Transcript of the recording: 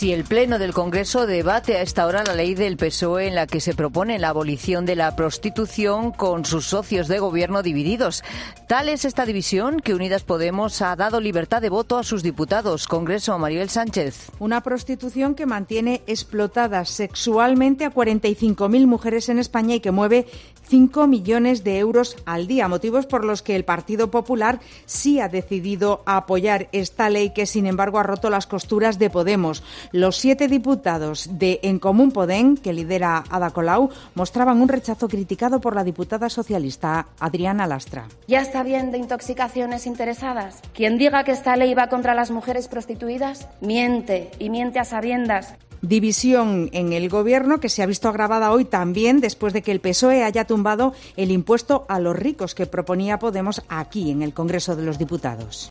Si el Pleno del Congreso debate a esta hora la ley del PSOE en la que se propone la abolición de la prostitución con sus socios de gobierno divididos. Tal es esta división que Unidas Podemos ha dado libertad de voto a sus diputados. Congreso, Maribel Sánchez. Una prostitución que mantiene explotadas sexualmente a 45.000 mujeres en España y que mueve 5 millones de euros al día, motivos por los que el Partido Popular sí ha decidido apoyar esta ley que, sin embargo, ha roto las costuras de Podemos. Los 7 diputados de En Común Podem, que lidera Ada Colau, mostraban un rechazo criticado por la diputada socialista Adriana Lastra. Ya está bien de intoxicaciones interesadas. Quien diga que esta ley va contra las mujeres prostituidas, miente, y miente a sabiendas. División en el Gobierno que se ha visto agravada hoy también después de que el PSOE haya tumbado el impuesto a los ricos que proponía Podemos aquí en el Congreso de los Diputados.